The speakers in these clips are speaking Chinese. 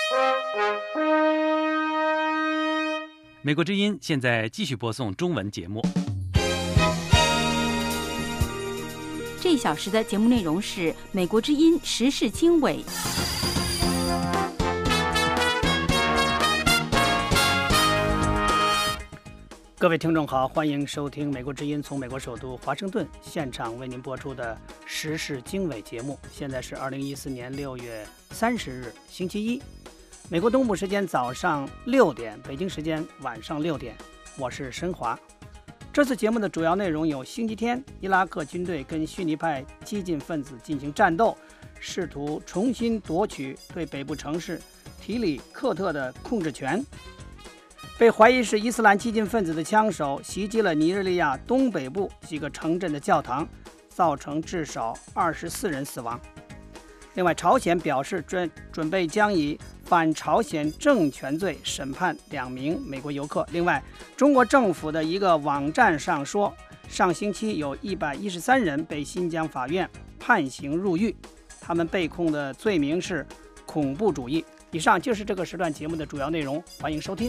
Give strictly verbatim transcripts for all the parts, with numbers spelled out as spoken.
美国之音现在继续播送中文节目。 这一小时的节目内容是美国之音时事经纬。 各位听众好，欢迎收听美国之音从美国首都华盛顿现场为您播出的时事经纬节目。现在是二零一四年六月三十日星期一，美国东部时间早上六点，北京时间晚上六点，我是申华。这次节目的主要内容有：星期天，伊拉克军队跟逊尼派激进分子进行战斗，试图重新夺取对北部城市提里克特的控制权；被怀疑是伊斯兰激进分子的枪手袭击了尼日利亚东北部几个城镇的教堂，造成至少二十四人死亡。另外，朝鲜表示准准备将以反朝鲜政权罪审判两名美国游客。另外，中国政府的一个网站上说，上星期有一百一十三人被新疆法院判刑入狱，他们被控的罪名是恐怖主义。以上就是这个时段节目的主要内容，欢迎收听。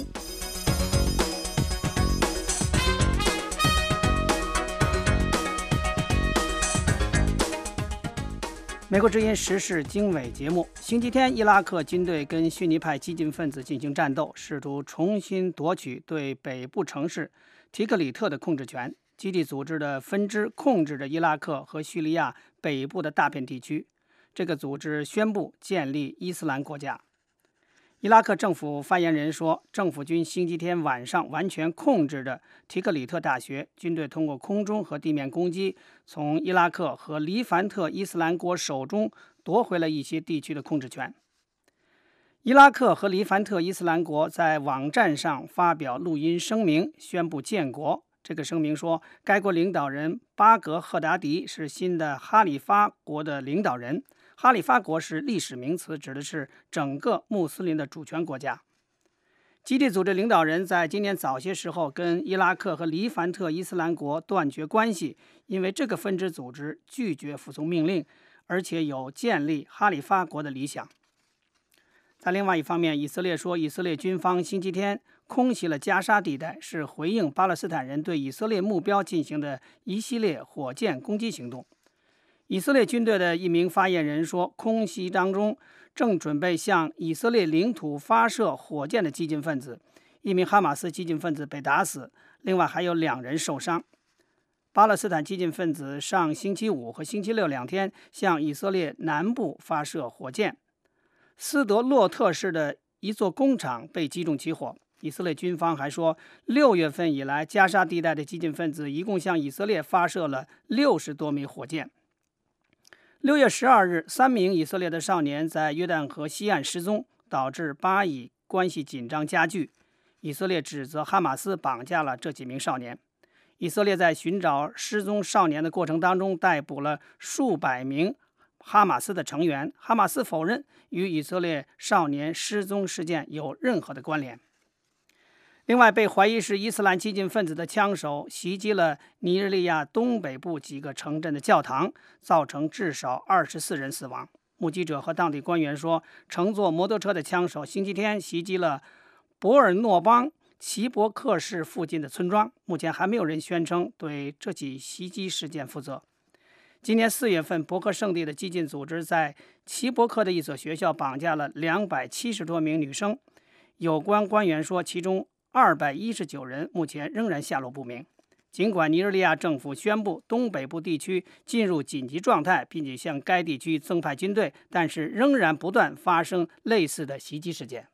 美国之音时事经纬节目，星期天，伊拉克军队跟逊尼派激进分子进行战斗，试图重新夺取对北部城市提克里特的控制权。基地组织的分支控制着伊拉克和叙利亚北部的大片地区。这个组织宣布建立伊斯兰国家。伊拉克政府发言人说，政府军星期天晚上完全控制着提克里特大学，军队通过空中和地面攻击，从伊拉克和黎凡特伊斯兰国手中夺回了一些地区的控制权。伊拉克和黎凡特伊斯兰国在网站上发表录音声明，宣布建国。这个声明说，该国领导人巴格赫达迪是新的哈里发国的领导人。哈里发国是历史名词，指的是整个穆斯林的主权国家。基地组织领导人在今年早些时候跟伊拉克和黎凡特伊斯兰国断绝关系，因为这个分支组织拒绝服从命令，而且有建立哈里发国的理想。在另外一方面，以色列说，以色列军方星期天空袭了加沙地带，是回应巴勒斯坦人对以色列目标进行的一系列火箭攻击行动。以色列军队的一名发言人说，空袭当中正准备向以色列领土发射火箭的激进分子，一名哈马斯激进分子被打死，另外还有两人受伤。巴勒斯坦激进分子上星期五和星期六两天向以色列南部发射火箭，斯德洛特市的一座工厂被击中起火。以色列军方还说，六月份以来，加沙地带的激进分子一共向以色列发射了六十多枚火箭。六月十二日，三名以色列的少年在约旦河西岸失踪，导致巴以关系紧张加剧。以色列指责哈马斯绑架了这几名少年。以色列在寻找失踪少年的过程当中，逮捕了数百名哈马斯的成员。哈马斯否认与以色列少年失踪事件有任何的关联。另外，被怀疑是伊斯兰激进分子的枪手袭击了尼日利亚东北部几个城镇的教堂，造成至少二十四人死亡。目击者和当地官员说，乘坐摩托车的枪手星期天袭击了博尔诺邦齐伯克市附近的村庄。目前还没有人宣称对这起袭击事件负责。今年四月份，伯克圣地的激进组织在齐伯克的一所学校绑架了两百七十多名女生。有关官员说，其中二百一十九人目前仍然下落不明。尽管尼日利亚政府宣布东北部地区进入紧急状态，并且向该地区增派军队，但是仍然不断发生类似的袭击事件。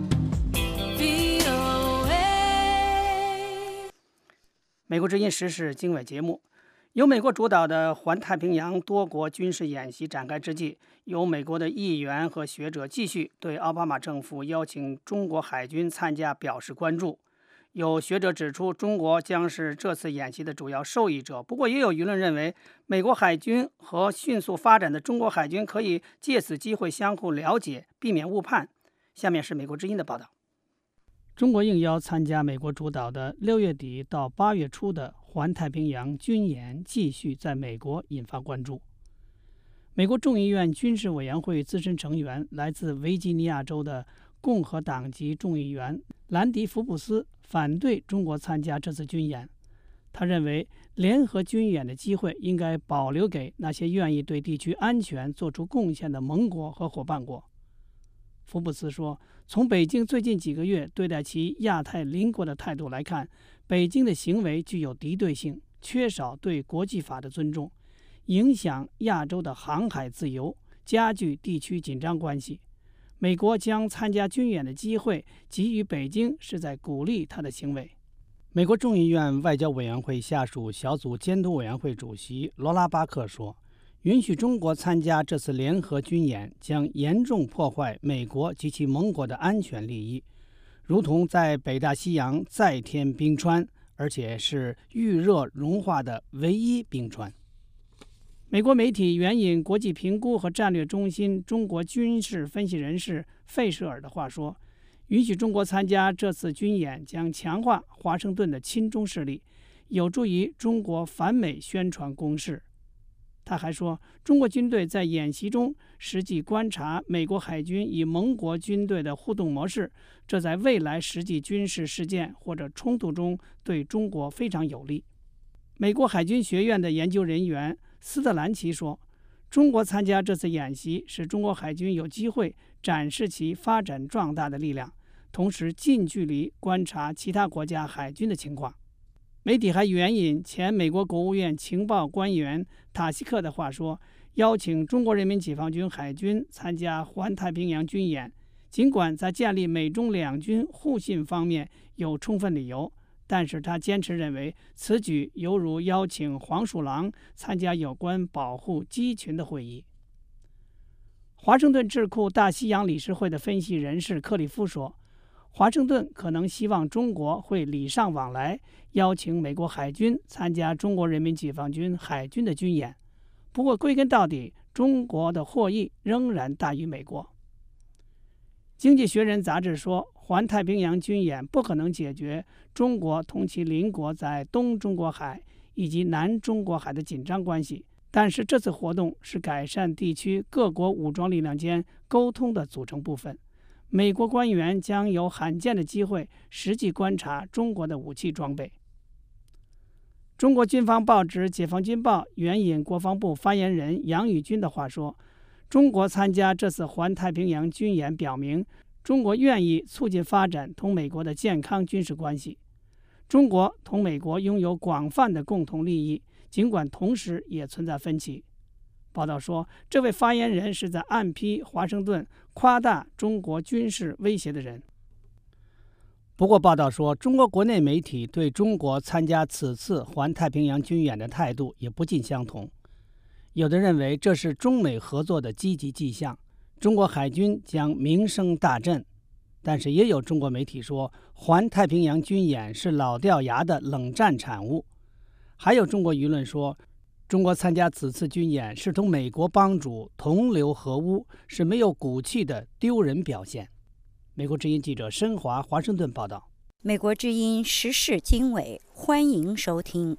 美国之音时事经纬节目，由美国主导的环太平洋多国军事演习展开之际，由美国的议员和学者继续对奥巴马政府邀请中国海军参加表示关注。有学者指出，中国将是这次演习的主要受益者。不过，也有舆论认为，美国海军和迅速发展的中国海军可以借此机会相互了解，避免误判。下面是美国之音的报道。中国应邀参加美国主导的六月底到八月初的环太平洋军演，继续在美国引发关注。美国众议院军事委员会资深成员、来自维吉尼亚州的共和党籍众议员兰迪·福布斯反对中国参加这次军演。他认为，联合军演的机会应该保留给那些愿意对地区安全做出贡献的盟国和伙伴国。福布斯说，从北京最近几个月对待其亚太邻国的态度来看，北京的行为具有敌对性，缺少对国际法的尊重，影响亚洲的航海自由，加剧地区紧张关系。美国将参加军演的机会给予北京，是在鼓励他的行为。美国众议院外交委员会下属小组监督委员会主席罗拉巴克说，允许中国参加这次联合军演将严重破坏美国及其盟国的安全利益，如同在北大西洋再添冰川，而且是遇热融化的唯一冰川。美国媒体援引国际评估和战略中心中国军事分析人士费舍尔的话说，允许中国参加这次军演将强化华盛顿的亲中势力，有助于中国反美宣传攻势。他还说，中国军队在演习中实际观察美国海军与盟国军队的互动模式，这在未来实际军事事件或者冲突中对中国非常有利。美国海军学院的研究人员斯特兰奇说，中国参加这次演习使中国海军有机会展示其发展壮大的力量，同时近距离观察其他国家海军的情况。媒体还援引前美国国务院情报官员塔西克的话说，邀请中国人民解放军海军参加环太平洋军演，尽管在建立美中两军互信方面有充分理由，但是他坚持认为此举犹如邀请黄鼠狼参加有关保护鸡群的会议。华盛顿智库大西洋理事会的分析人士克里夫说，华盛顿可能希望中国会礼尚往来，邀请美国海军参加中国人民解放军海军的军演。不过归根到底，中国的获益仍然大于美国。经济学人杂志说，环太平洋军演不可能解决中国同其邻国在东中国海以及南中国海的紧张关系，但是这次活动是改善地区各国武装力量间沟通的组成部分。美国官员将有罕见的机会实际观察中国的武器装备。中国军方报纸《解放军报》援引国防部发言人杨宇军的话说，中国参加这次环太平洋军演表明，中国愿意促进发展同美国的健康军事关系。中国同美国拥有广泛的共同利益，尽管同时也存在分歧。报道说，这位发言人是在暗批华盛顿夸大中国军事威胁的人。不过，报道说，中国国内媒体对中国参加此次环太平洋军演的态度也不尽相同。有的认为这是中美合作的积极迹象，中国海军将名声大振。但是也有中国媒体说，环太平洋军演是老掉牙的冷战产物。还有中国舆论说，中国参加此次军演是同美国帮主同流合污，是没有骨气的丢人表现。美国之音记者申华华盛顿报道。 美国之音时事经纬，欢迎收听。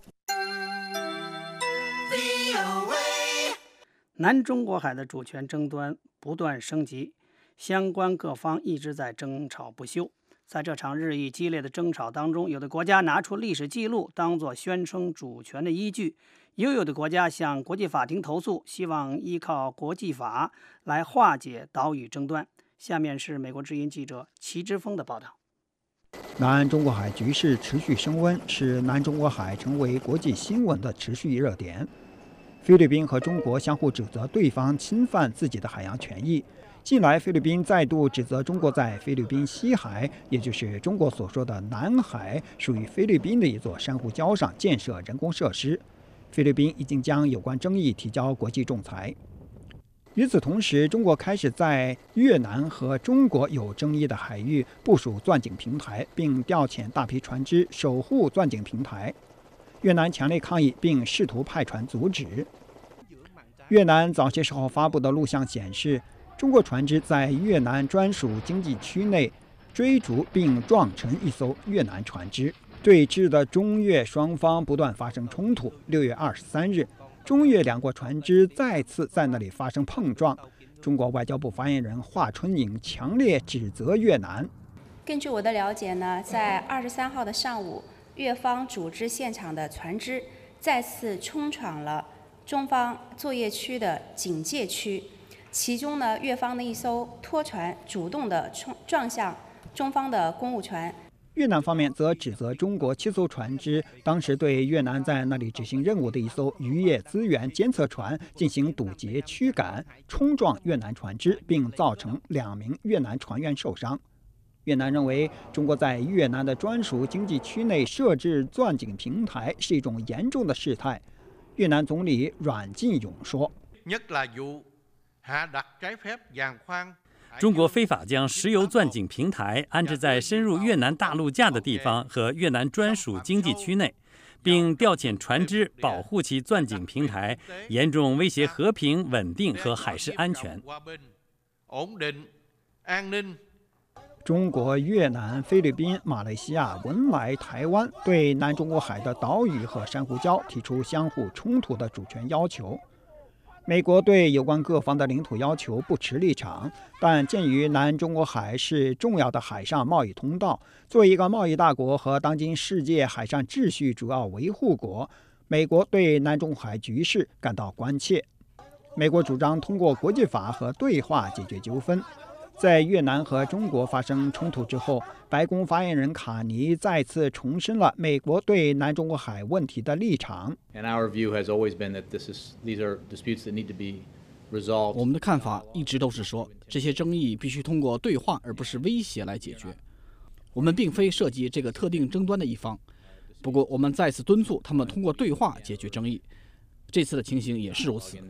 南中国海的主权争端不断升级，相关各方一直在争吵不休。在这场日益激烈的争吵当中，有的国家拿出历史记录当作宣称主权的依据，又有的国家向国际法庭投诉，希望依靠国际法来化解岛屿争端。下面是美国之音记者齐之峰的报道。 南中国海局势持续升温，使南中国海成为国际新闻的持续热点。菲律宾和中国相互指责对方侵犯自己的海洋权益。近来，菲律宾再度指责中国在菲律宾西海，也就是中国所说的南海，属于菲律宾的一座珊瑚礁上建设人工设施。菲律宾已经将有关争议提交国际仲裁。与此同时，中国开始在越南和中国有争议的海域部署钻井平台，并调遣大批船只守护钻井平台。越南强烈抗议，并试图派船阻止。越南早些时候发布的录像显示，中国船只在越南专属经济区内追逐并撞沉一艘越南船只。对峙的中越双方不断发生冲突。六月二十三日，中越两国船只再次在那里发生碰撞。 中国外交部发言人华春莹强烈指责越南。 根据我的了解呢，在二十三号的上午，越方组织现场的船只再次冲闯了中方作业区的警戒区，其中呢，越方的一艘拖船主动的冲撞向中方的公务船。 越南方面则指责中国七艘船只当时对越南在那里执行任务的一艘渔业资源监测船进行堵截驱赶，冲撞越南船只，并造成两名越南船员受伤。越南认为中国在越南的专属经济区内设置钻井平台是一种严重的事态。越南总理阮晋勇说， 中国非法将石油钻井平台安置在深入越南大陆架的地方和越南专属经济区内，并调遣船只保护其钻井平台，严重威胁和平、稳定和海事安全。 中国、越南、菲律宾、马来西亚、文莱、台湾对南中国海的岛屿和珊瑚礁提出相互冲突的主权要求。美国对有关各方的领土要求不持立场，但鉴于南中国海是重要的海上贸易通道，作为一个贸易大国和当今世界海上秩序主要维护国，美国对南中国海局势感到关切。美国主张通过国际法和对话解决纠纷。在越南和中国发生冲突之后，白宫发言人卡尼再次重申了美国对南中国海问题的立场。 我们的看法一直都是说，这些争议必须通过对话而不是威胁来解决。我们并非涉及这个特定争端的一方，不过我们再次敦促他们通过对话解决争议。这次的情形也是如此。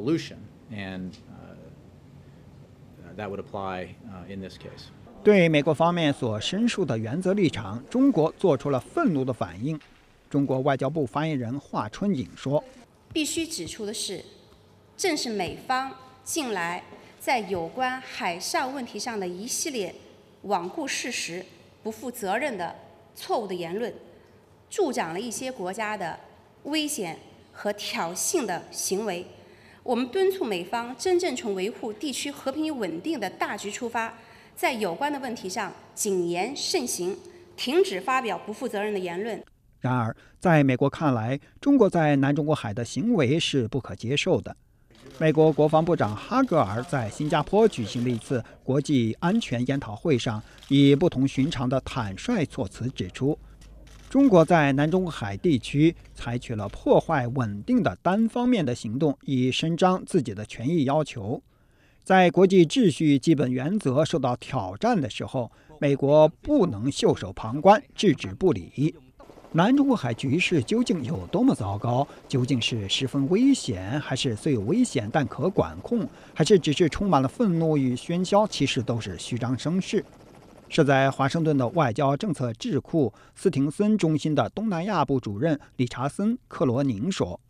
对美国方面所申述的原则立场，中国做出了愤怒的反应。中国外交部发言人华春莹说， 必须指出的是，正是美方近来在有关海上问题上的一系列罔顾事实、不负责任的错误的言论，助长了一些国家的危险和挑衅的行为。我们敦促美方真正从维护地区和平与稳定的大局出发，在有关的问题上谨言慎行，停止发表不负责任的言论。 然而，在美国看来，中国在南中国海的行为是不可接受的。美国国防部长哈格尔在新加坡举行了一次国际安全研讨会上，以不同寻常的坦率措辞指出，中国在南中国海地区采取了破坏稳定的单方面的行动，以伸张自己的权益要求。在国际秩序基本原则受到挑战的时候，美国不能袖手旁观、置之不理。南中国海局势究竟有多么糟糕？究竟是十分危险，还是虽有危险但可管控，还是只是充满了愤怒与喧嚣？其实都是虚张声势。是在华盛顿的外交政策智库斯廷森中心的东南亚部主任理查森·克罗宁说，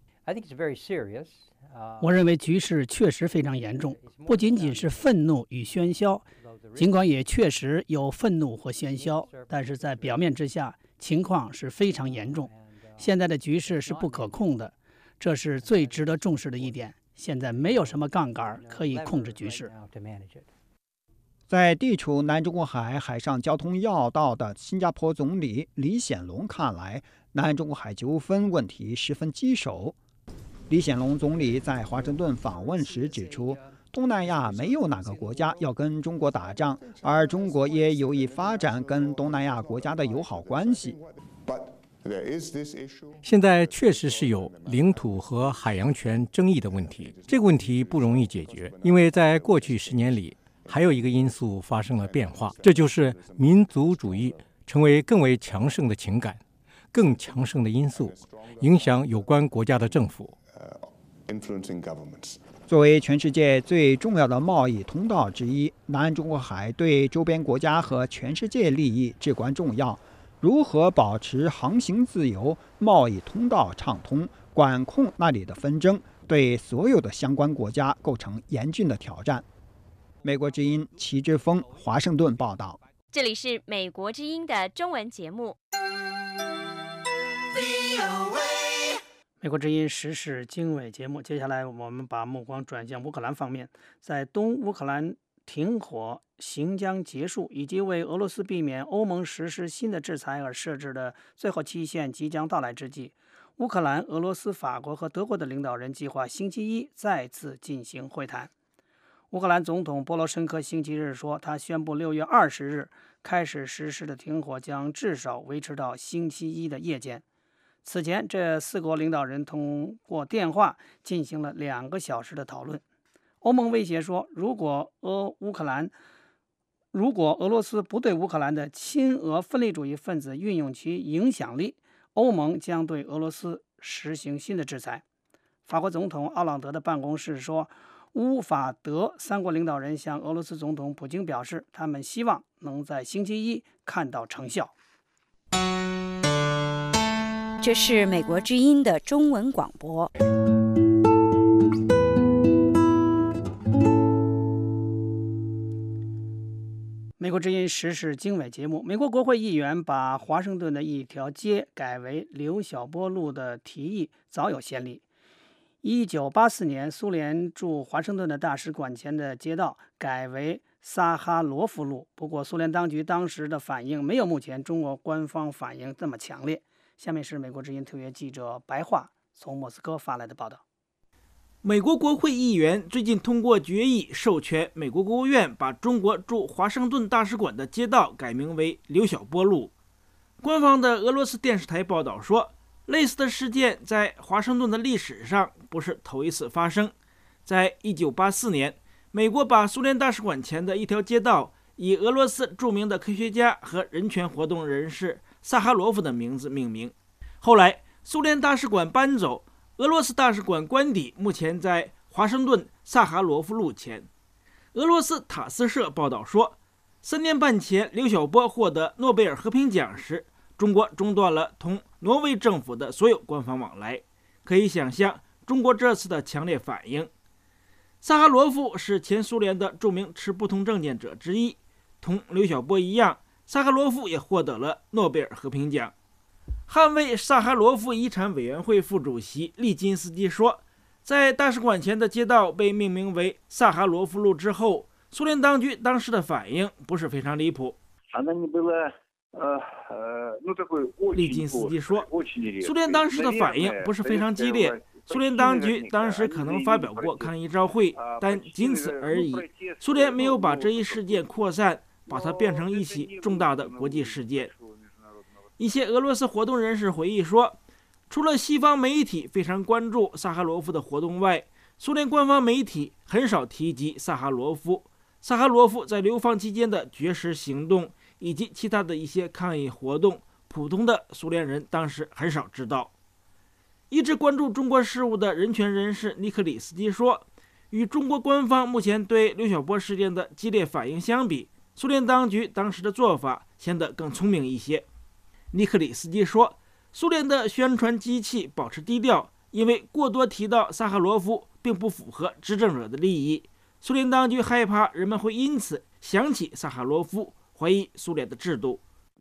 我认为局势确实非常严重，不仅仅是愤怒与喧嚣，尽管也确实有愤怒或喧嚣，但是在表面之下情况是非常严重。现在的局势是不可控的，这是最值得重视的一点。现在没有什么杠杆可以控制局势。 在地处南中国海海上交通要道的新加坡总理李显龙看来，南中国海纠纷问题十分棘手。李显龙总理在华盛顿访问时指出，东南亚没有哪个国家要跟中国打仗，而中国也有意发展跟东南亚国家的友好关系。 现在确实是有领土和海洋权争议的问题，这个问题不容易解决，因为在过去十年里，还有一个因素发生了变化，这就是民族主义成为更为强盛的情感，更强盛的因素影响有关国家的政府。 作为全世界最重要的贸易通道之一，南中国海对周边国家和全世界利益至关重要。如何保持航行自由、贸易通道畅通、管控那里的纷争，对所有的相关国家构成严峻的挑战。美国之音齐之峰，华盛顿报道。 这里是美国之音的中文节目。 美国之音时事经纬节目，接下来我们把目光转向乌克兰方面。在东乌克兰停火行将结束，以及为俄罗斯避免欧盟实施新的制裁而设置的最后期限即将到来之际，乌克兰、俄罗斯、法国和德国的领导人计划星期一再次进行会谈。乌克兰总统波罗申科星期日说，他宣布六月二十日开始实施的停火将至少维持到星期一的夜间。此前，这四国领导人通过电话进行了两个小时的讨论。欧盟威胁说，如果俄乌克兰如果俄罗斯不对乌克兰的亲俄分离主义分子运用其影响力，欧盟将对俄罗斯实行新的制裁。法国总统奥朗德的办公室说，乌法德三国领导人向俄罗斯总统普京表示，他们希望能在星期一看到成效。 这是美国之音的中文广播。 美国之音时事经纬节目，美国国会议员把华盛顿的一条街改为刘晓波路的提议早有先例。一九八四年，苏联驻华盛顿的大使馆前的街道改为萨哈罗夫路，不过苏联当局当时的反应没有目前中国官方反应这么强烈。下面是美国之音特约记者白桦从莫斯科发来的报道。 美国国会议员最近通过决议，授权美国国务院把中国驻华盛顿大使馆的街道改名为刘晓波路。官方的俄罗斯电视台报道说，类似的事件在华盛顿的历史上不是头一次发生。在一九八四年，美国把苏联大使馆前的一条街道以俄罗斯著名的科学家和人权活动人士萨哈罗夫的名字命名。后来苏联大使馆搬走，俄罗斯大使馆官邸目前在华盛顿萨哈罗夫路前。俄罗斯塔斯社报道说，三年半前刘晓波获得诺贝尔和平奖时，中国中断了同挪威政府的所有官方往来。可以想象中国这次的强烈反应。萨哈罗夫是前苏联的著名持不同政见者之一，同刘晓波一样，萨哈罗夫也获得了诺贝尔和平奖。捍卫萨哈罗夫遗产委员会副主席利金斯基说，在大使馆前的街道被命名为萨哈罗夫路之后，苏联当局当时的反应不是非常离谱。利金斯基说，苏联当时的反应不是非常激烈，苏联当局当时可能发表过抗议照会，但仅此而已。苏联没有把这一事件扩散，把它变成一起重大的国际事件。一些俄罗斯活动人士回忆说，除了西方媒体非常关注萨哈罗夫的活动外，苏联官方媒体很少提及萨哈罗夫。萨哈罗夫在流放期间的绝食行动以及其他的一些抗议活动，普通的苏联人当时很少知道。一直关注中国事务的人权人士尼克里斯基说，与中国官方目前对刘晓波事件的激烈反应相比，苏联当局当时的做法显得更聪明一些。尼克里斯基说，苏联的宣传机器保持低调，因为过多提到萨哈罗夫并不符合执政者的利益。苏联当局害怕人们会因此想起萨哈罗夫，怀疑苏联的制度。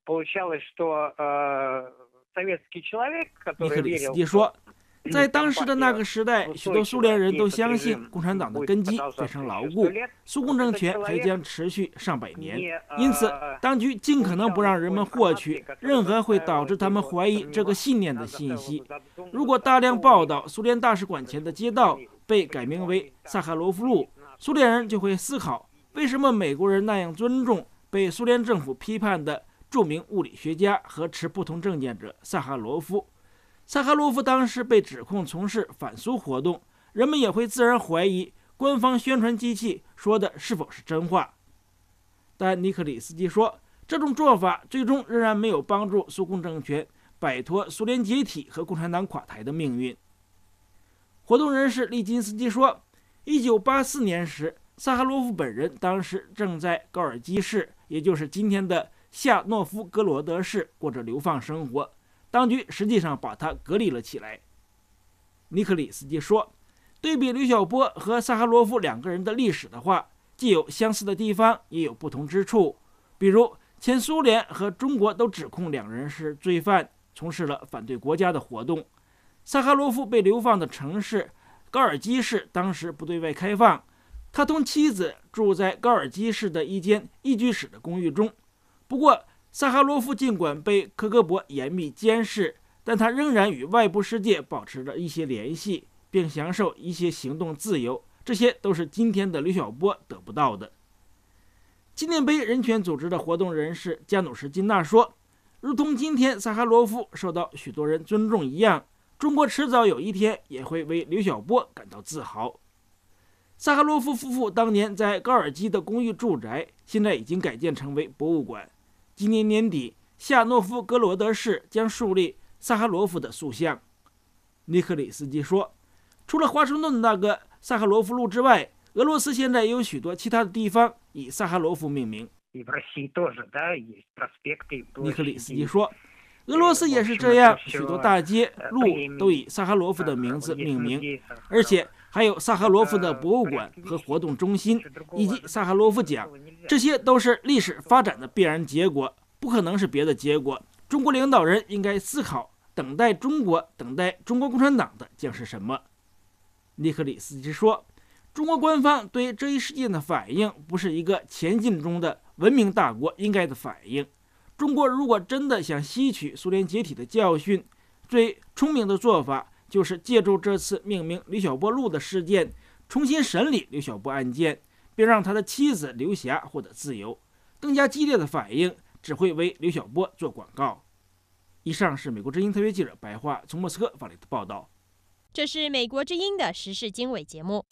尼克里斯基说，在当时的那个时代，许多苏联人都相信共产党的根基非常牢固，苏共政权还将持续上百年。因此，当局尽可能不让人们获取任何会导致他们怀疑这个信念的信息。如果大量报道苏联大使馆前的街道被改名为萨哈罗夫路，苏联人就会思考，为什么美国人那样尊重被苏联政府批判的著名物理学家和持不同政见者萨哈罗夫。萨哈罗夫当时被指控从事反苏活动，人们也会自然怀疑官方宣传机器说的是否是真话。但尼克里斯基说，这种做法最终仍然没有帮助苏共政权摆脱苏联解体和共产党垮台的命运。活动人士利金斯基说，一九八四年时，萨哈罗夫本人当时正在高尔基市，也就是今天的夏诺夫哥罗德市过着流放生活，当局实际上把他隔离了起来。尼克里斯基说，对比刘晓波和萨哈罗夫两个人的历史的话，既有相似的地方，也有不同之处。比如前苏联和中国都指控两人是罪犯，从事了反对国家的活动。 萨哈罗夫被流放的城市高尔基市当时不对外开放，他同妻子住在高尔基市的一间一居室的公寓中。不过萨哈罗夫尽管被科格勃严密监视，但他仍然与外部世界保持着一些联系，并享受一些行动自由，这些都是今天的刘晓波得不到的。纪念碑人权组织的活动人士加努什金娜说，如同今天萨哈罗夫受到许多人尊重一样，中国迟早有一天也会为刘晓波感到自豪。萨哈罗夫夫妇当年在高尔基的公寓住宅现在已经改建成为博物馆，今年年底夏诺夫哥罗德市将树立萨哈罗夫的塑像。尼克里斯基说，除了华盛顿那个萨哈罗夫路之外，俄罗斯现在有许多其他的地方以萨哈罗夫命名。尼克里斯基说，俄罗斯也是这样，许多大街路都以萨哈罗夫的名字命名，而且还有萨哈罗夫的博物馆和活动中心，以及萨哈罗夫奖，这些都是历史发展的必然结果，不可能是别的结果。中国领导人应该思考，等待中国，等待中国共产党的将是什么。尼克里斯基说，中国官方对这一事件的反应不是一个前进中的文明大国应该的反应。中国如果真的想吸取苏联解体的教训，最聪明的做法就是借助这次命名刘晓波路的事件，重新审理刘晓波案件，并让他的妻子刘霞获得自由。更加激烈的反应只会为刘晓波做广告。以上是美国之音特约记者白桦从莫斯科发来的报道。 这是美国之音的时事经纬节目。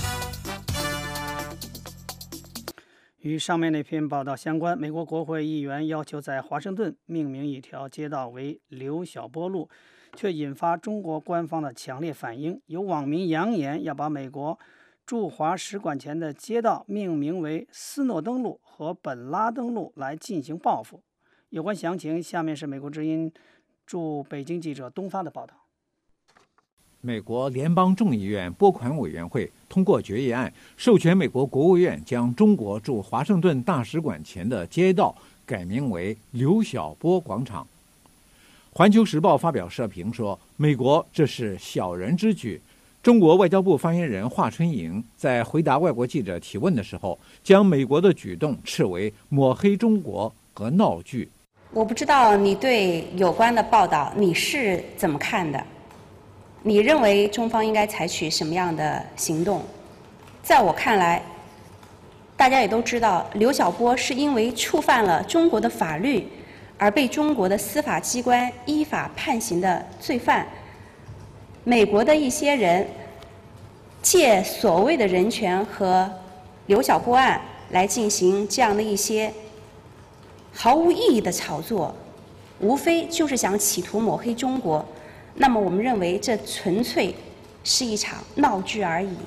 与上面那篇报道相关，美国国会议员要求在华盛顿命名一条街道为刘晓波路，却引发中国官方的强烈反应。有网民扬言要把美国驻华使馆前的街道命名为斯诺登路和本拉登路来进行报复。有关详情，下面是美国之音驻北京记者东发的报道。 美国联邦众议院拨款委员会通过决议案，授权美国国务院将中国驻华盛顿大使馆前的街道改名为刘晓波广场。环球时报发表社评说，美国这是小人之举。中国外交部发言人华春莹在回答外国记者提问的时候，将美国的举动斥为抹黑中国和闹剧。 我不知道你对有关的报道你是怎么看的？你认为中方应该采取什么样的行动？在我看来，大家也都知道，刘晓波是因为触犯了中国的法律而被中国的司法机关依法判刑的罪犯。美国的一些人借所谓的人权和刘晓波案来进行这样的一些毫无意义的炒作，无非就是想企图抹黑中国。那么我们认为这纯粹是一场闹剧而已。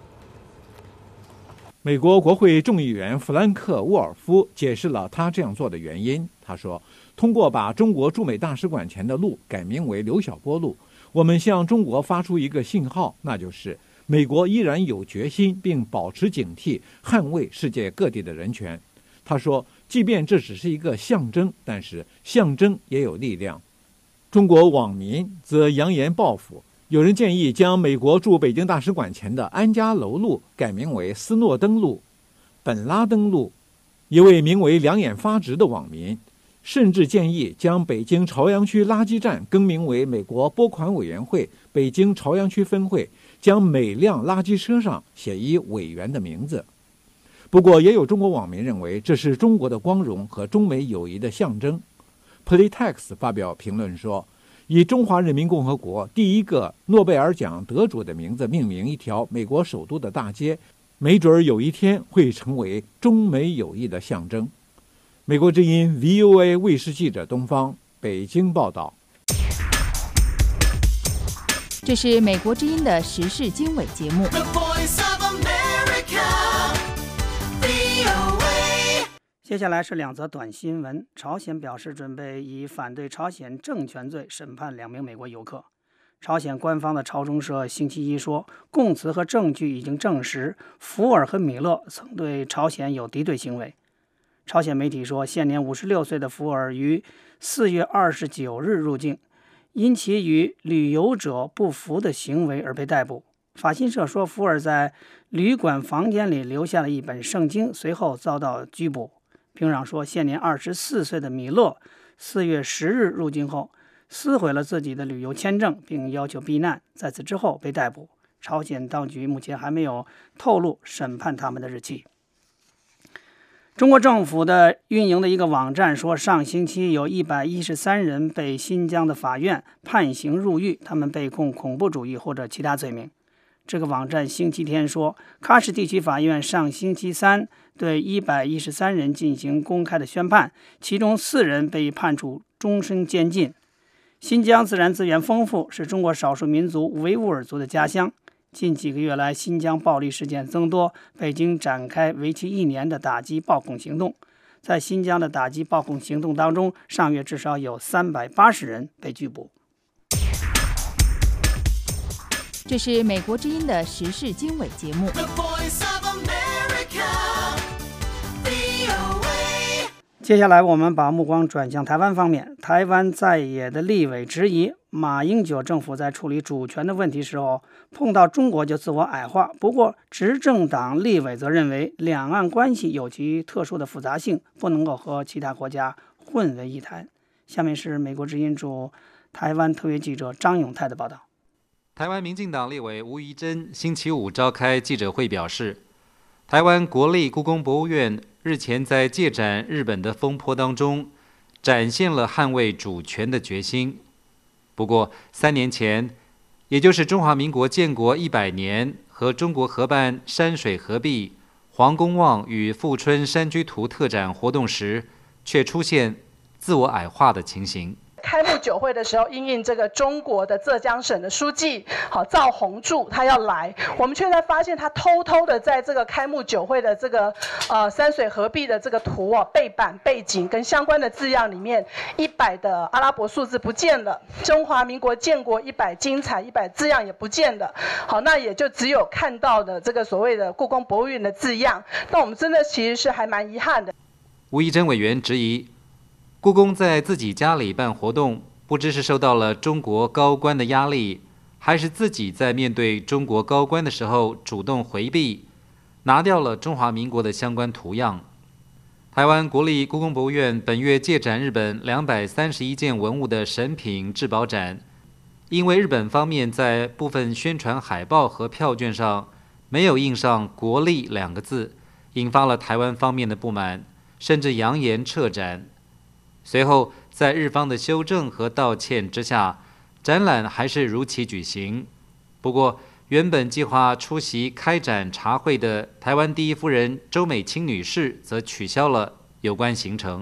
美国国会众议员弗兰克·沃尔夫解释了他这样做的原因。他说，通过把中国驻美大使馆前的路改名为刘晓波路，我们向中国发出一个信号，那就是美国依然有决心并保持警惕，捍卫世界各地的人权。他说，即便这只是一个象征，但是象征也有力量。中国网民则扬言报复，有人建议将美国驻北京大使馆前的安家楼路改名为斯诺登路、本拉登路。一位名为两眼发直的网民甚至建议将北京朝阳区垃圾站更名为美国拨款委员会北京朝阳区分会，将每辆垃圾车上写一委员的名字。不过也有中国网民认为这是中国的光荣和中美友谊的象征。Playtex 发表评论说，以中华人民共和国第一个诺贝尔奖得主的名字命名一条美国首都的大街，没准有一天会成为中美友谊的象征。美国之音 V O A 卫视记者东方北京报道。 这是美国之音的时事经纬节目。 接下来是两则短新闻。朝鲜表示准备以反对朝鲜政权罪审判两名美国游客。朝鲜官方的朝中社星期一说，供词和证据已经证实福尔和米勒曾对朝鲜有敌对行为。朝鲜媒体说，现年五十六岁的福尔于四月二十九日入境， 因其与旅游者不符的行为而被逮捕。法新社说，福尔在旅馆房间里留下了一本圣经，随后遭到拘捕。平壤说，现年二十四岁的米勒四月十日入境后撕毁了自己的旅游签证，并要求避难，在此之后被逮捕。朝鲜当局目前还没有透露审判他们的日期。中国政府的运营的一个网站说，上星期有一百一十三人被新疆的法院判刑入狱，他们被控恐怖主义或者其他罪名。这个网站星期天说，喀什地区法院上星期三对一百一十三人进行公开的宣判，其中四人被判处终身监禁。新疆自然资源丰富，是中国少数民族维吾尔族的家乡。近几个月来，新疆暴力事件增多，北京展开为期一年的打击暴恐行动。在新疆的打击暴恐行动当中，上月至少有三百八十人被拘捕。 这是美国之音的时事经纬节目。 接下来我们把目光转向台湾方面。台湾在野的立委质疑马英九政府在处理主权的问题时候，碰到中国就自我矮化。不过执政党立委则认为，两岸关系有其特殊的复杂性，不能够和其他国家混为一谈。下面是美国之音驻台湾特约记者张永泰的报道。 台湾民进党立委吴怡珍星期五召开记者会表示，台湾国立故宫博物院日前在借展日本的风波当中，展现了捍卫主权的决心。不过，三年前，也就是中华民国建国一百年，和中国合办山水合璧、黄公望与富春山居图特展活动时，却出现自我矮化的情形。 开幕酒会的时候，因应这个中国的浙江省的书记好赵宏柱他要来，我们却在发现他偷偷的在这个开幕酒会的这个呃山水合璧的这个图哦背板背景跟相关的字样里面，一百的阿拉伯数字不见了，中华民国建国一百精彩一百字样也不见了。好，那也就只有看到的这个所谓的故宫博物院的字样。那我们真的其实是还蛮遗憾的。 吴怡珍委员质疑，故宫在自己家里办活动，不知是受到了中国高官的压力，还是自己在面对中国高官的时候主动回避，拿掉了中华民国的相关图样。台湾国立故宫博物院本月借展日本两百三十一件文物的神品至宝展，因为日本方面在部分宣传海报和票券上没有印上国立两个字，引发了台湾方面的不满，甚至扬言撤展。随后，在日方的修正和道歉之下，展览还是如期举行。不过，原本计划出席开展茶会的台湾第一夫人周美青女士则取消了有关行程。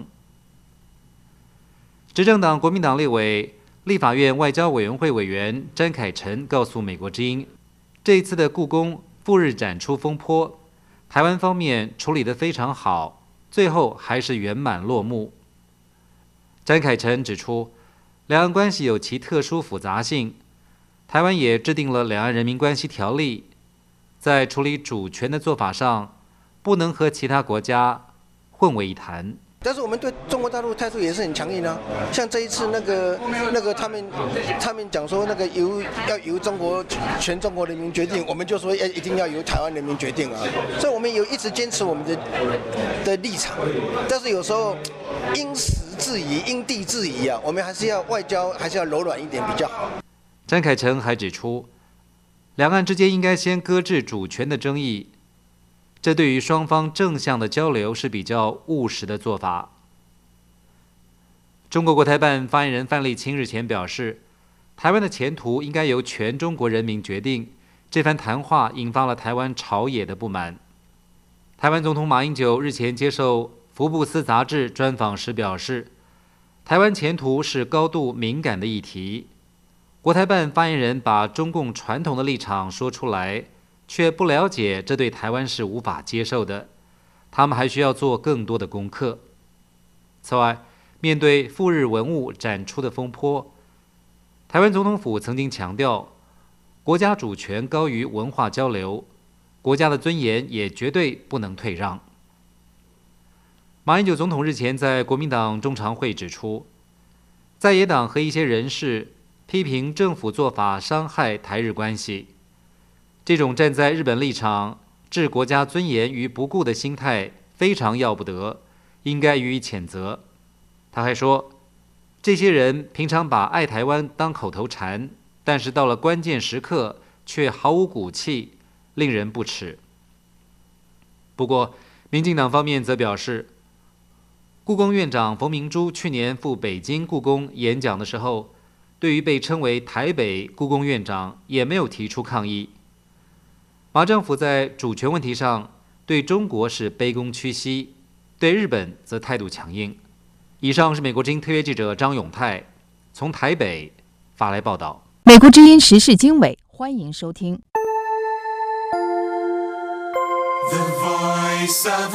执政党国民党立委、立法院外交委员会委员詹凯臣告诉美国之音，这一次的故宫赴日展出风波，台湾方面处理得非常好，最后还是圆满落幕。詹凯臣指出，两岸关系有其特殊复杂性，台湾也制定了《两岸人民关系条例》，在处理主权的做法上，不能和其他国家混为一谈。 但是我们对中国大陆态度也是很强硬啊，像这一次那个那个他们他们讲说那个由要由中国全中国人民决定，我们就说要一定要由台湾人民决定啊，所以我们有一直坚持我们的的立场，但是有时候因时制宜、因地制宜啊，我们还是要外交还是要柔软一点比较好。 詹凯臣还指出，两岸之间应该先搁置主权的争议，这对于双方正向的交流是比较务实的做法。中国国台办发言人范丽清日前表示，台湾的前途应该由全中国人民决定。这番谈话引发了台湾朝野的不满。台湾总统马英九日前接受《福布斯》杂志专访时表示，台湾前途是高度敏感的议题。国台办发言人把中共传统的立场说出来，却不了解这对台湾是无法接受的，他们还需要做更多的功课。此外，面对赴日文物展出的风波，台湾总统府曾经强调，国家主权高于文化交流，国家的尊严也绝对不能退让。马英九总统日前在国民党中常会指出，在野党和一些人士批评政府做法伤害台日关系。这种站在日本立场置国家尊严于不顾的心态非常要不得，应该予以谴责。他还说，这些人平常把爱台湾当口头禅，但是到了关键时刻却毫无骨气，令人不齿。不过民进党方面则表示，故宫院长冯明珠去年赴北京故宫演讲的时候，对于被称为台北故宫院长也没有提出抗议。马政府在主权问题上对中国是卑躬屈膝，对日本则态度强硬。以上是美国之音特约记者张永泰从台北发来报道。 美国之音时事经纬，欢迎收听。 The Voice of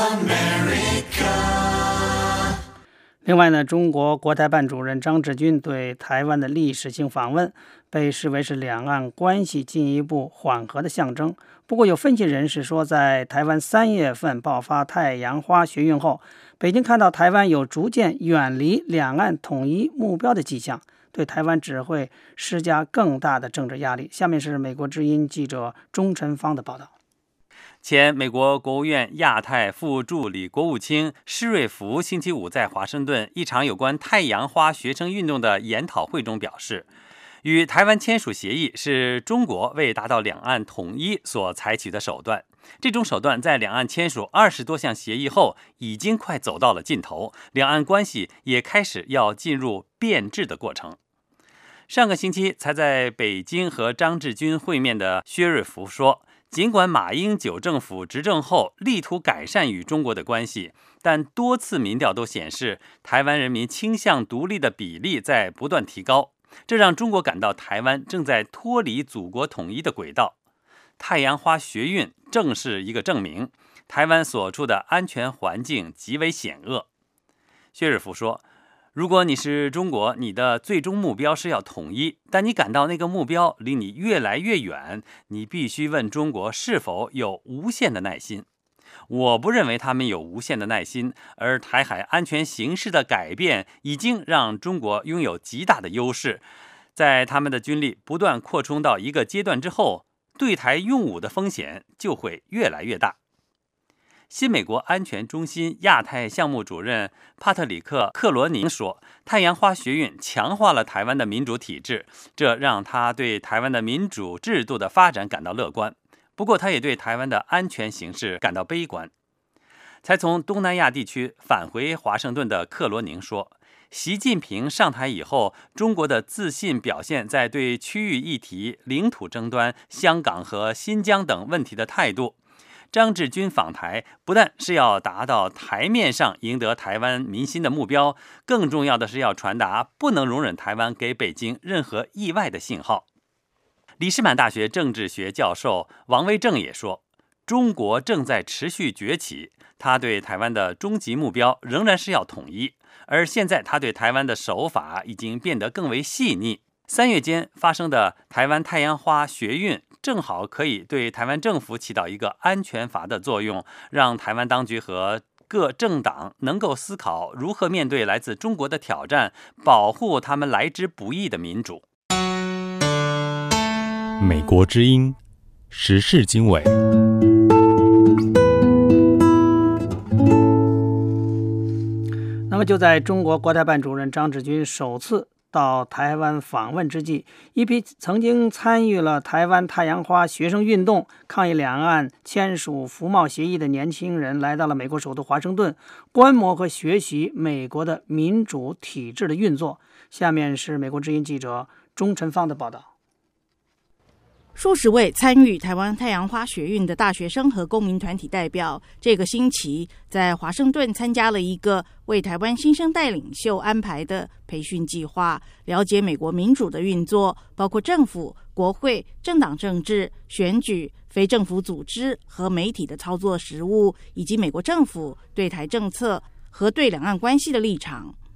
America。 另外呢，中国国台办主任张志军对台湾的历史性访问被视为是两岸关系进一步缓和的象征。不过有分析人士说，在台湾三月份爆发太阳花学运后，北京看到台湾有逐渐远离两岸统一目标的迹象，对台湾只会施加更大的政治压力。下面是美国之音记者钟晨芳的报道。 前美国国务院亚太副助理国务卿施瑞福星期五在华盛顿一场有关太阳花学生运动的研讨会中表示，与台湾签署协议是中国为达到两岸统一所采取的手段。这种手段在两岸签署二十多项协议后已经快走到了尽头，两岸关系也开始要进入变质的过程。上个星期才在北京和张志军会面的薛瑞福说，尽管马英九政府执政后力图改善与中国的关系，但多次民调都显示台湾人民倾向独立的比例在不断提高，这让中国感到台湾正在脱离祖国统一的轨道。太阳花学运正是一个证明，台湾所处的安全环境极为险恶。薛瑞福说，如果你是中国，你的最终目标是要统一，但你感到那个目标离你越来越远，你必须问中国是否有无限的耐心。我不认为他们有无限的耐心，而台海安全形势的改变已经让中国拥有极大的优势。在他们的军力不断扩充到一个阶段之后，对台用武的风险就会越来越大。新美国安全中心亚太项目主任帕特里克·克罗宁说，太阳花学运强化了台湾的民主体制，这让他对台湾的民主制度的发展感到乐观。不过他也对台湾的安全形势感到悲观。才从东南亚地区返回华盛顿的克罗宁说，习近平上台以后，中国的自信表现在对区域议题、领土争端、香港和新疆等问题的态度。张志军访台不但是要达到台面上赢得台湾民心的目标，更重要的是要传达不能容忍台湾给北京任何意外的信号。李士满大学政治学教授王威正也说，中国正在持续崛起，他对台湾的终极目标仍然是要统一，而现在他对台湾的手法已经变得更为细腻。三月间发生的台湾太阳花学运正好可以对台湾政府起到一个安全阀的作用，让台湾当局和各政党能够思考如何面对来自中国的挑战，保护他们来之不易的民主。 美国之音时事经纬。 那么就在中国国台办主任张志军首次到台湾访问之际，一批曾经参与了台湾太阳花学生运动抗议两岸签署服贸协议的年轻人来到了美国首都华盛顿，观摩和学习美国的民主体制的运作。下面是美国之音记者钟晨芳的报道。 数十位参与台湾太阳花学运的大学生和公民团体代表，这个星期在华盛顿参加了一个为台湾新生代领袖安排的培训计划，了解美国民主的运作，包括政府、国会、政党政治、选举、非政府组织和媒体的操作实务，以及美国政府对台政策和对两岸关系的立场。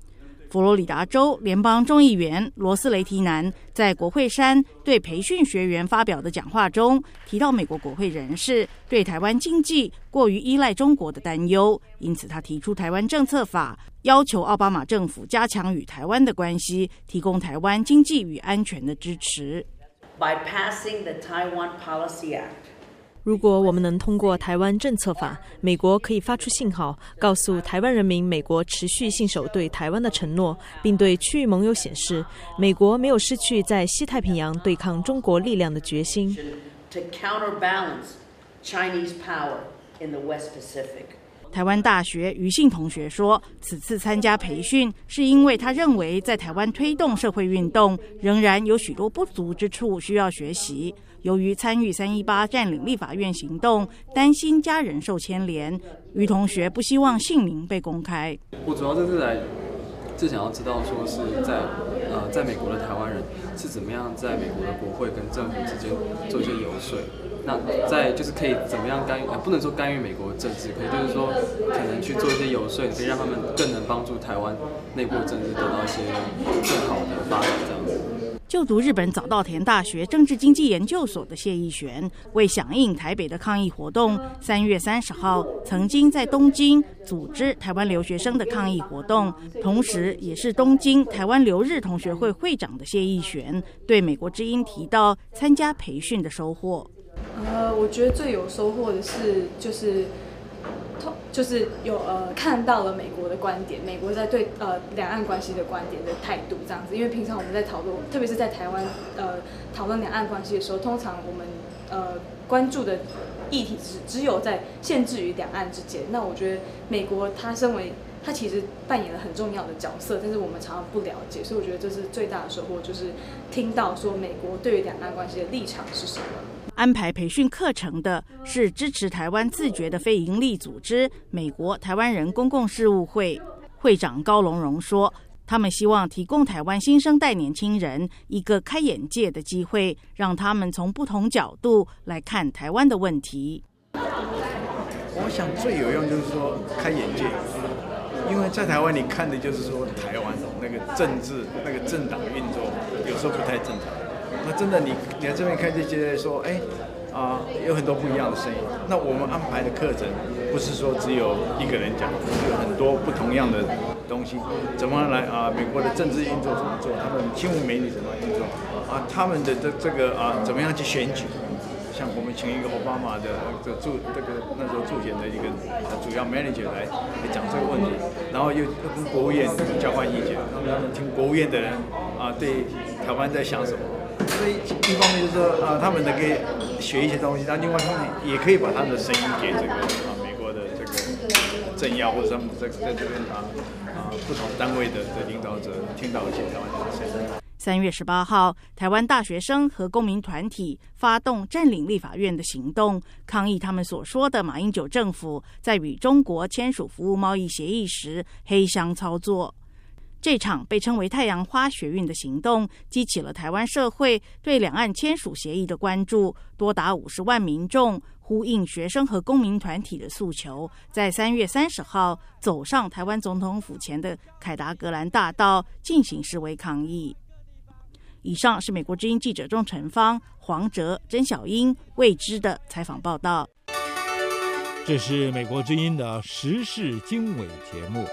佛罗里达州联邦众议员罗斯雷提南在国会山对培训学员发表的讲话中提到，美国国会人士对台湾经济过于依赖中国的担忧，因此他提出台湾政策法，要求奥巴马政府加强与台湾的关系，提供台湾经济与安全的支持。 By passing the Taiwan Policy Act, 如果我们能通过台湾政策法，美国可以发出信号，告诉台湾人民美国持续信守对台湾的承诺，并对区域盟友显示，美国没有失去在西太平洋对抗中国力量的决心。 to counterbalance Chinese power in the West Pacific. 台湾大学于信同学说，此次参加培训是因为他认为在台湾推动社会运动仍然有许多不足之处需要学习。由于参与三一八占领立法院行动，担心家人受牵连，于同学不希望姓名被公开。 我主要这次来是想要知道，说是在呃在美国的台湾人是怎么样在美国的国会跟政府之间做一些游说。那在就是可以怎么样干预，呃不能说干预美国的政治，可以就是说可能去做一些游说，可以让他们更能帮助台湾内部政治得到一些更好的发展这样子。 就读日本早稻田大学政治经济研究所的谢义璇，为响应台北的抗议活动，三月三十号曾经在东京组织台湾留学生的抗议活动，同时也是东京台湾留日同学会会长的谢义璇，对美国之音提到参加培训的收获。 呃，我觉得最有收获的是，就是就是有呃看到了美国的观点，美国在对呃两岸关系的观点的态度这样子。因为平常我们在讨论，特别是在台湾呃讨论两岸关系的时候，通常我们呃关注的议题只只有在限制于两岸之间。那我觉得美国它身为它其实扮演了很重要的角色，但是我们常常不了解，所以我觉得这是最大的收获，就是听到说美国对于两岸关系的立场是什么。 安排培训课程的是支持台湾自觉的非营利组织美国台湾人公共事务会，会长高龙荣说，他们希望提供台湾新生代年轻人一个开眼界的机会，让他们从不同角度来看台湾的问题。 我想最有用就是说开眼界，因为在台湾你看的就是说台湾那个政治那个政党运作有时候不太正常。那真的你你在这边看这些说，哎啊、呃，有很多不一样的声音。那我们安排的课程不是说只有一个人讲，有很多不同样的东西，怎么来啊、呃？美国的政治运作怎么做？他们新闻媒体怎么运作？啊，他们的这这个啊、呃，怎么样去选举？像我们请一个奥巴马的这助这个那时候助选的一个主要 manager 来来讲这个问题，然后又又跟国务院交换意见，然后听国务院的人啊、呃、对台湾在想什么。所以一方面就是说啊，他们能可以学一些东西，但另外他们也可以把他们的声音给这个啊美国的这个政要或者他们在在这边啊啊不同单位的的领导者听到一些台湾的声音。 三月十八号，台湾大学生和公民团体发动占领立法院的行动，抗议他们所说的马英九政府在与中国签署服务贸易协议时黑箱操作。这场被称为太阳花学运的行动，激起了台湾社会对两岸签署协议的关注，多达五十万民众呼应学生和公民团体的诉求，在三月三十号走上台湾总统府前的凯达格兰大道进行示威抗议。以上是美国之音记者钟成芳、黄哲、甄小英、未知的采访报道。 这是美国之音的时事经纬节目。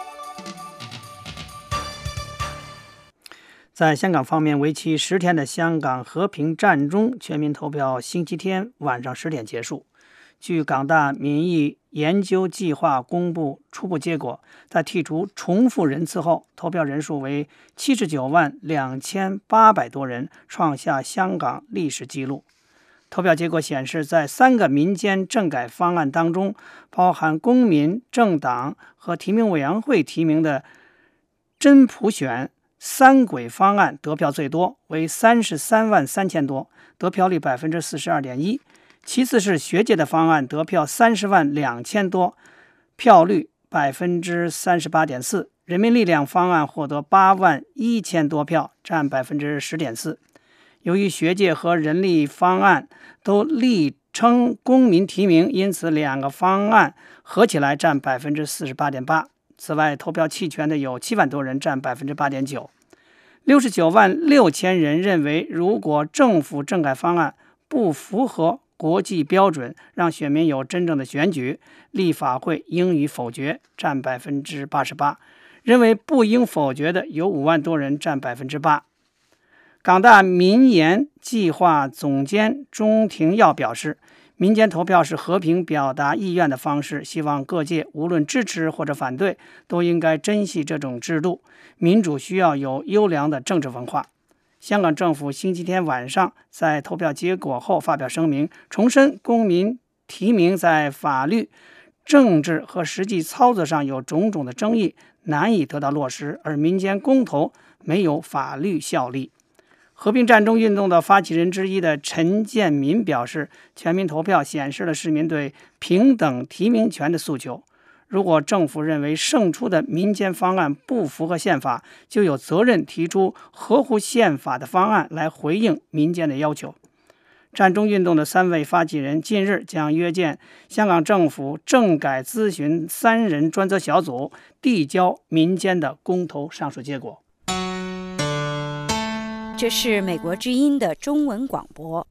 在香港方面，为期十天的香港和平战中全民投票星期天晚上十点结束。据港大民意研究计划公布初步结果，在剔除重复人次后，投票人数为七十九万两千八百多人，创下香港历史纪录。投票结果显示，在三个民间政改方案当中，包含公民、政党和提名委员会提名的真普选三轨方案得票最多，为三十三万三千多，得票率百分之四十二点一。其次是学界的方案，得票三十万两千多，票率百分之三十八点四。人民力量方案获得八万一千多票，占百分之十点四。由于学界和人力方案都力称公民提名，因此两个方案合起来占百分之四十八点八。 此外，投票弃权的有七万多人，占 百分之八点九。六十九万六千人认为，如果政府政改方案不符合国际标准，让选民有真正的选举，立法会应予否决，占 百分之八十八。认为不应否决的有五万多人，占 百分之八。港大民研计划总监钟庭耀表示，民间投票是和平表达意愿的方式，希望各界无论支持或者反对，都应该珍惜这种制度。民主需要有优良的政治文化。香港政府星期天晚上在投票结果后发表声明，重申公民提名在法律、政治和实际操作上有种种的争议，难以得到落实，而民间公投没有法律效力。和平占中运动的发起人之一的陈建民表示，全民投票显示了市民对平等提名权的诉求。如果政府认为胜出的民间方案不符合宪法，就有责任提出合乎宪法的方案来回应民间的要求。占中运动的三位发起人近日将约见香港政府政改咨询三人专责小组，递交民间的公投上述结果。 这是美国之音的中文广播。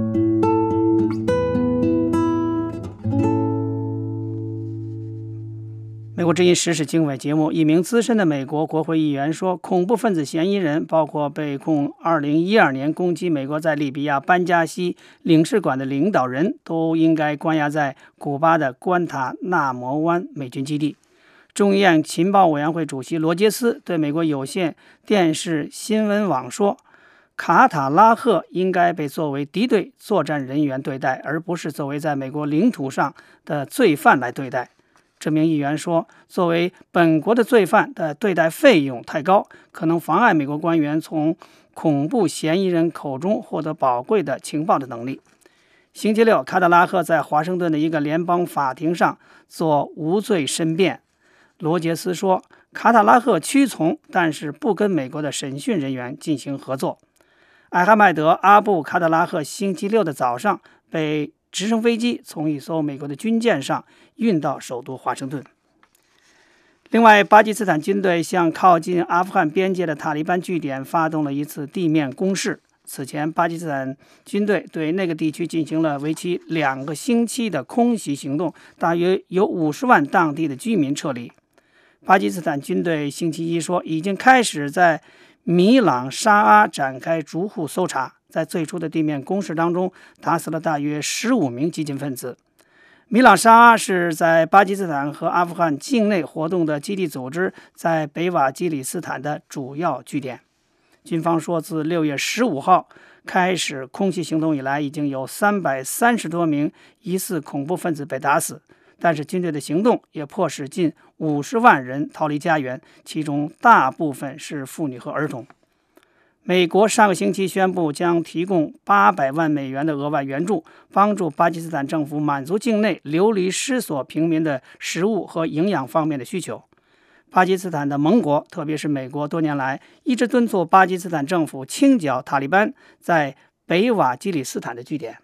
美国之音时事经纬节目，一名资深的美国国会议员说，恐怖分子嫌疑人包括被控二零一二年攻击美国在利比亚班加西领事馆的领导人，都应该关押在古巴的关塔纳摩湾美军基地。众议院情报委员会主席罗杰斯对美国有线电视新闻网说，卡塔拉赫应该被作为敌对作战人员对待，而不是作为在美国领土上的罪犯来对待。这名议员说，作为本国的罪犯的对待费用太高，可能妨碍美国官员从恐怖嫌疑人口中获得宝贵的情报的能力。星期六，卡塔拉赫在华盛顿的一个联邦法庭上做无罪申辩。罗杰斯说，卡塔拉赫屈从，但是不跟美国的审讯人员进行合作。艾哈迈德·阿布·卡塔拉赫星期六的早上被直升飞机从一艘美国的军舰上运到首都华盛顿。另外，巴基斯坦军队向靠近阿富汗边界的塔利班据点发动了一次地面攻势。此前，巴基斯坦军队对那个地区进行了为期两个星期的空袭行动，大约有五十万当地的居民撤离。巴基斯坦军队星期一说，已经开始在米朗沙阿展开逐户搜查，在最初的地面攻势当中，打死了大约十五名激进分子。米朗沙阿是在巴基斯坦和阿富汗境内活动的基地组织在北瓦基里斯坦的主要据点。军方说，自六月十五号开始空袭行动以来，已经有三百三十多名疑似恐怖分子被打死，但是军队的行动也迫使近五十万人逃离家园，其中大部分是妇女和儿童。美国上个星期宣布将提供八百万美元的额外援助，帮助巴基斯坦政府满足境内流离失所平民的食物和营养方面的需求。巴基斯坦的盟国，特别是美国，多年来一直敦促巴基斯坦政府清剿塔利班在北瓦基里斯坦的据点。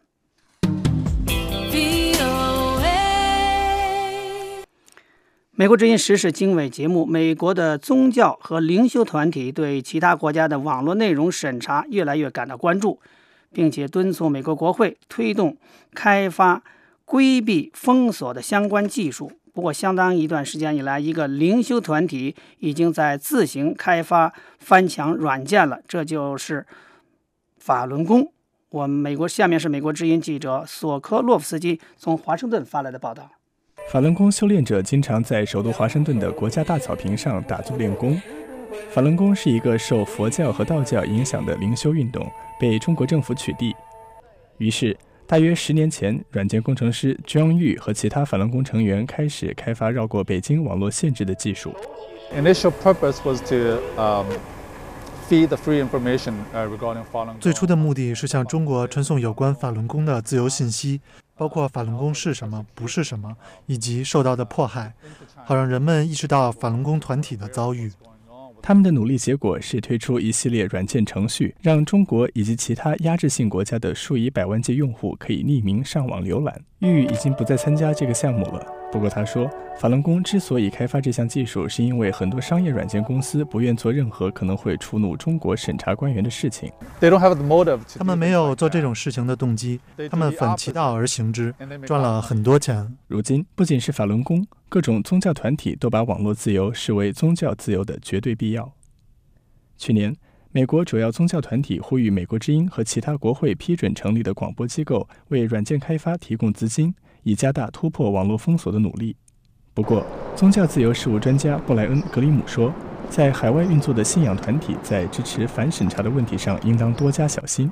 美国之音时事经纬节目，美国的宗教和灵修团体对其他国家的网络内容审查越来越感到关注，并且敦促美国国会推动开发规避封锁的相关技术。不过，相当一段时间以来，一个灵修团体已经在自行开发翻墙软件了，这就是法轮功。我们美国下面是美国之音记者索科洛夫斯基从华盛顿发来的报道。 法轮功修炼者经常在首都华盛顿的国家大草坪上打坐练功。法轮功是一个受佛教和道教影响的灵修运动，被中国政府取缔。于是，大约十年前，软件工程师姜玉和其他法轮功成员开始开发绕过北京网络限制的技术。 Initial purpose was to, um, feed the free information regarding Falun Gong. 最初的目的是向中国传送有关法轮功的自由信息，包括法轮功是什么、不是什么，以及受到的迫害，好让人们意识到法轮功团体的遭遇。 他们的努力结果是推出一系列软件程序，让中国以及其他压制性国家的数以百万计用户可以匿名上网浏览。玉已经不再参加这个项目了， 不过他说，法轮功之所以开发这项技术，是因为很多商业软件公司不愿做任何可能会触怒中国审查官员的事情。 他们没有做这种事情的动机，他们反其道而行之，赚了很多钱。 如今，不仅是法轮功，各种宗教团体都把网络自由视为宗教自由的绝对必要。去年，美国主要宗教团体呼吁美国之音和其他国会批准成立的广播机构为软件开发提供资金，以加大突破网络封锁的努力。不过，宗教自由事务专家布莱恩·格里姆说，在海外运作的信仰团体在支持反审查的问题上应当多加小心。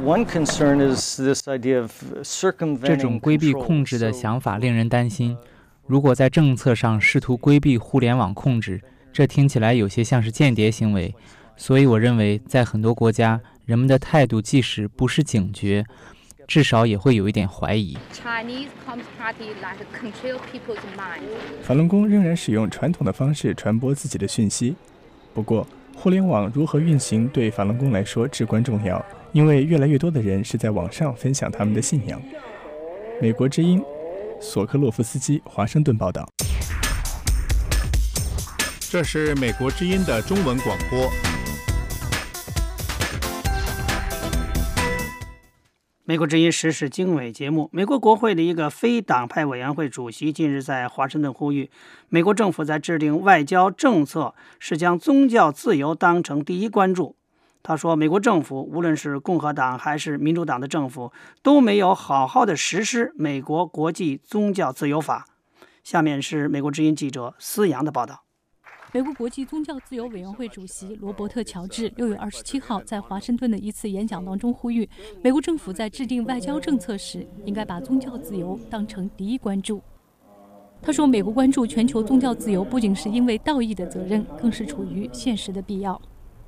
这种规避控制的想法令人担心。如果在政策上试图规避互联网控制，这听起来有些像是间谍行为。所以我认为，在很多国家，人们的态度即使不是警觉，至少也会有一点怀疑。 法轮功仍然使用传统的方式传播自己的讯息，不过，互联网如何运行对法轮功来说至关重要，因为越来越多的人是在网上分享他们的信仰。美国之音，索克洛夫斯基，华盛顿报道。 这是美国之音的中文广播。 美国之音时事经纬节目，美国国会的一个非党派委员会主席近日在华盛顿呼吁，美国政府在制定外交政策时将宗教自由当成第一关注。他说，美国政府无论是共和党还是民主党的政府都没有好好的实施美国国际宗教自由法。下面是美国之音记者思阳的报道。 美国国际宗教自由委员会主席罗伯特·乔治六月二十七号在华盛顿的一次演讲当中呼吁，美国政府在制定外交政策时，应该把宗教自由当成第一关注。他说，美国关注全球宗教自由不仅是因为道义的责任，更是处于现实的必要。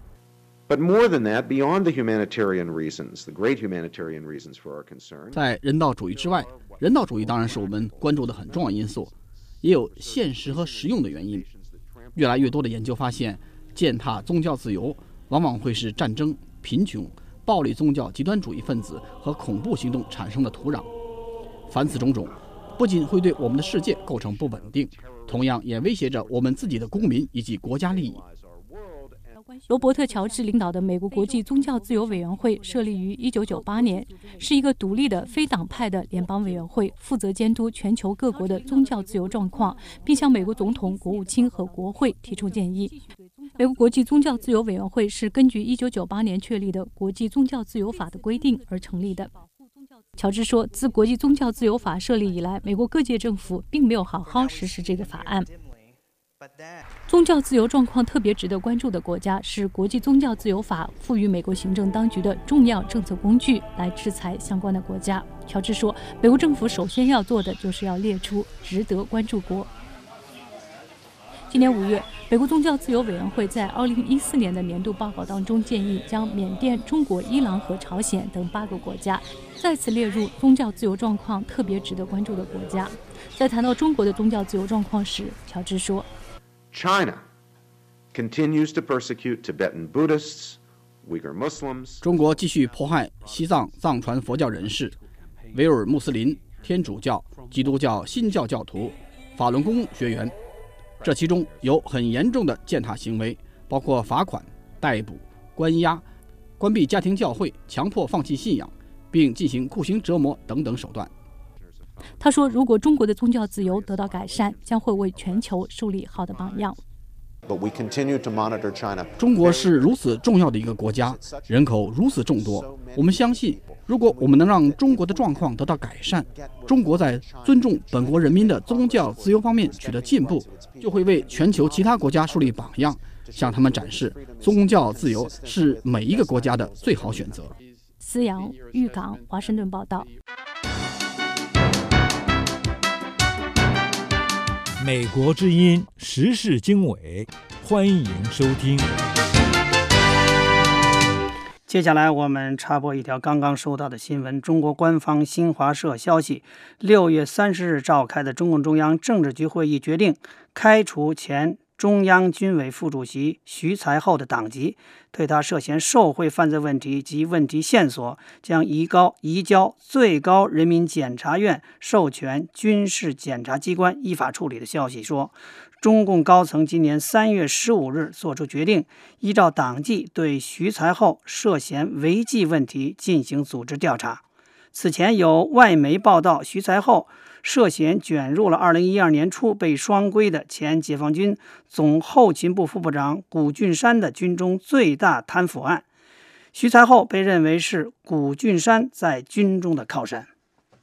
But more than that, beyond the humanitarian reasons, the great humanitarian reasons for our concern. 在人道主义之外，人道主义当然是我们关注的很重要因素，也有现实和实用的原因。越来越多的研究发现，践踏宗教自由往往会是战争、贫穷、暴力宗教极端主义分子和恐怖行动产生的土壤。凡此种种，不仅会对我们的世界构成不稳定，同样也威胁着我们自己的公民以及国家利益。 罗伯特·乔治领导的美国国际宗教自由委员会设立于一九九八年，是一个独立的非党派的联邦委员会，负责监督全球各国的宗教自由状况，并向美国总统、国务卿和国会提出建议。美国国际宗教自由委员会是根据一九九八年确立的国际宗教自由法的规定而成立的。乔治说，自国际宗教自由法设立以来，美国各界政府并没有好好实施这个法案。宗教自由状况特别值得关注的国家是国际宗教自由法赋予美国行政当局的重要政策工具，来制裁相关的国家。乔治说，美国政府首先要做的就是要列出值得关注国。今年五月，美国宗教自由委员会在二零一四年的年度报告当中建议将缅甸、中国、伊朗和朝鲜等八个国家再次列入宗教自由状况特别值得关注的国家。在谈到中国的宗教自由状况时，乔治说， China continues to persecute Tibetan Buddhists, Uyghur Muslims. 中国继续迫害西藏藏传佛教人士、维吾尔穆斯林、天主教、基督教新教教徒、法轮功学员。这其中有很严重的践踏行为，包括罚款、逮捕、关押、关闭家庭教会、强迫放弃信仰，并进行酷刑折磨等等手段。 他说，如果中国的宗教自由得到改善，将会为全球树立好的榜样。 中国是如此重要的一个国家，人口如此众多，我们相信，如果我们能让中国的状况得到改善，中国在尊重本国人民的宗教自由方面取得进步，就会为全球其他国家树立榜样，向他们展示宗教自由是每一个国家的最好选择。 思阳、豫港、华盛顿报道。 美国之音时事经纬，欢迎收听。 接下来我们插播一条刚刚收到的新闻。中国官方新华社消息，六月三十日召开的中共中央政治局会议决定开除前中央军委副主席徐才厚的党籍，对他涉嫌受贿犯罪问题及问题线索将移高移交最高人民检察院授权军事检察机关依法处理的消息说，中共高层今年三月十五日作出决定，依照党纪对徐才厚涉嫌违纪问题进行组织调查。此前有外媒报道，徐才厚涉嫌卷入了二零一二年初被双规的前解放军总后勤部副部长谷俊山的军中最大贪腐案。徐才厚被认为是谷俊山在军中的靠山。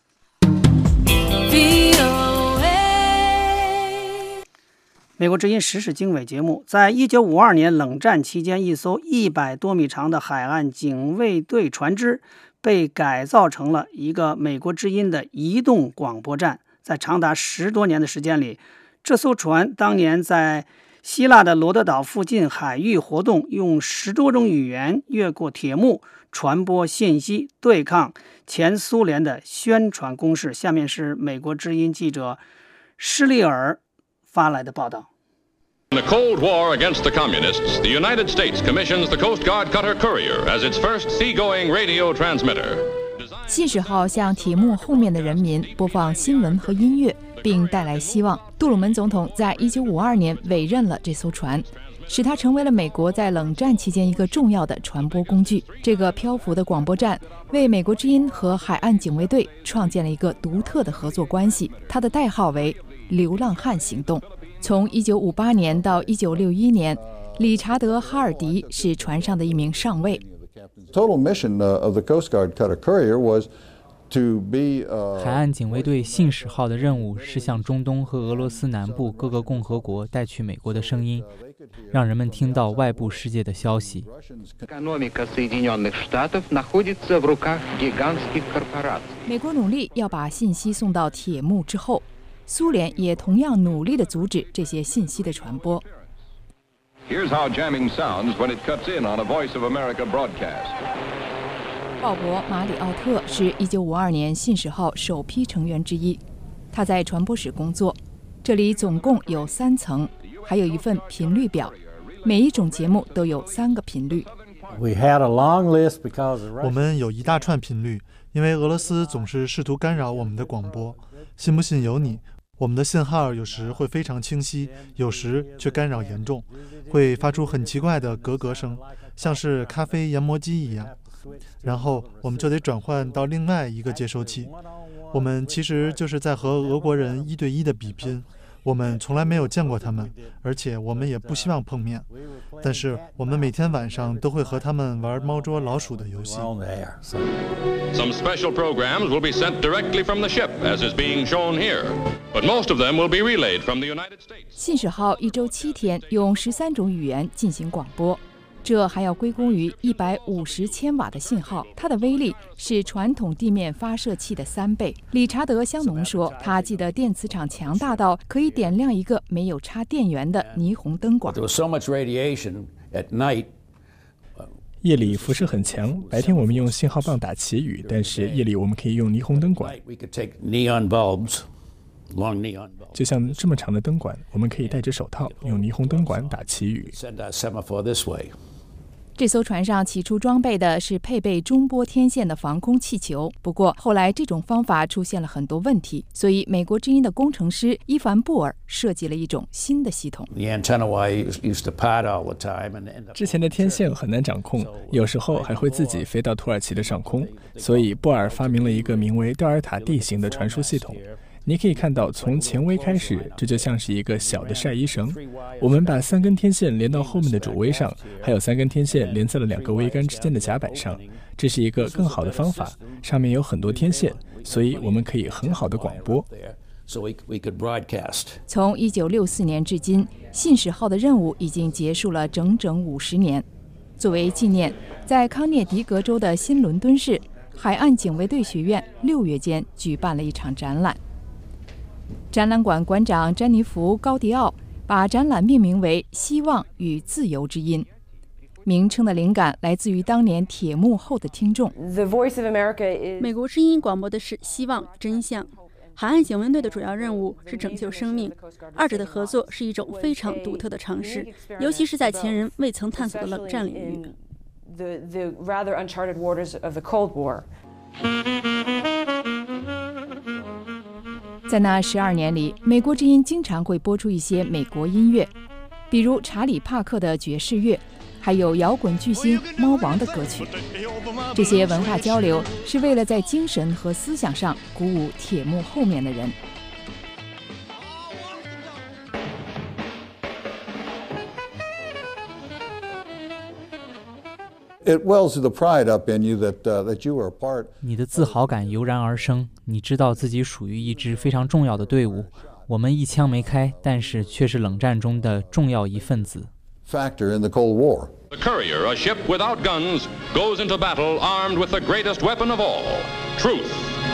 美国之音时事经纬节目，在一九五二年冷战期间，一艘一百多米长的海岸警卫队船只被改造成了一个美国之音的移动广播站。在长达十多年的时间里，这艘船当年在希腊的罗德岛附近海域活动，用十多种语言越过铁幕传播信息，对抗前苏联的宣传攻势。下面是美国之音记者施利尔发来的报道。 In the Cold War against the Communists, the United States commissions the Coast Guard cutter Courier as its first seagoing radio transmitter. 信使号向铁幕后面的人民播放新闻和音乐，并带来希望。杜鲁门总统在一九五二年委任了这艘船，使它成为了美国在冷战期间一个重要的传播工具。这个漂浮的广播站为美国之音和海岸警卫队创建了一个独特的合作关系，它的代号为流浪汉行动。从一九五八年到一九六一年，理查德·哈尔迪是船上的一名上尉。 海岸警卫队信使号的任务是向中东和俄罗斯南部各个共和国带去美国的声音，让人们听到外部世界的消息。 美国努力要把信息送到铁幕之后，苏联也同样努力地阻止这些信息的传播。 Here's how jamming sounds when it cuts in on a Voice of America broadcast. 鲍勃·马里奥特是一九五二年信使号首批成员之一，他在传播室工作，这里总共有三层，还有一份频率表，每一种节目都有三个频率。 我们有一大串频率，因为俄罗斯总是试图干扰我们的广播。信不信由你。我们的信号有时会非常清晰，有时却干扰严重，会发出很奇怪的咯咯声，像是咖啡研磨机一样。然后我们就得转换到另外一个接收器。我们其实就是在和俄国人一对一的比拼。我们从来没有见过他们，而且我们也不希望碰面。但是我们每天晚上都会和他们玩猫捉老鼠的游戏。 Some special programs will be sent directly from the ship, as is being shown here, but most of them will be relayed from the United States. 信使号一周七天用十三种语言进行广播。这还要归功于一百五十千瓦的信号，它的威力是传统地面发射器的三倍。理查德·香农说，他记得电磁场强大到可以点亮一个没有插电源的霓虹灯管。 夜里辐射很强，白天我们用信号棒打旗语，但是夜里我们可以用霓虹灯管。就像这么长的灯管，我们可以戴着手套用霓虹灯管打旗语。 这艘船上起初装备的是配备中波天线的防空气球，不过后来这种方法出现了很多问题，所以美国之音的工程师伊凡布尔设计了一种新的系统。 之前的天线很难掌控，有时候还会自己飞到土耳其的上空，所以布尔发明了一个名为德尔塔地形的传输系统。你可以看到，从前桅开始，这就像是一个小的晒衣绳。我们把三根天线连到后面的主桅上，还有三根天线连在了两个桅杆之间的甲板上。这是一个更好的方法，上面有很多天线，所以我们可以很好的广播。 从一九六四年至今，信使号的任务已经结束了整整五十年。作为纪念，在康涅狄格州的新伦敦市海岸警卫队学院六月间举办了一场展览。展览馆馆长詹妮弗·高迪奥把展览命名为“希望与自由之音”，名称的灵感来自于当年铁幕后的听众。 美国之音广播的是希望、真相， 海岸警卫队的主要任务是拯救生命，二者的合作是一种非常独特的尝试，尤其是在前人未曾探索的冷战领域。 The, the rather uncharted waters of the Cold War. 在那十二年里，美国之音经常会播出一些美国音乐，比如查理·帕克的爵士乐，还有摇滚巨星猫王的歌曲。这些文化交流是为了在精神和思想上鼓舞铁幕后面的人。 It wells the pride up in you that, uh, that you are a part. 你的自豪感油然而生，你知道自己属于一支非常重要的队伍。我们一枪没开，但是却是冷战中的重要一份子。 Factor in the Cold War. The Courier, a ship without guns, goes into battle armed with the greatest weapon of all, truth.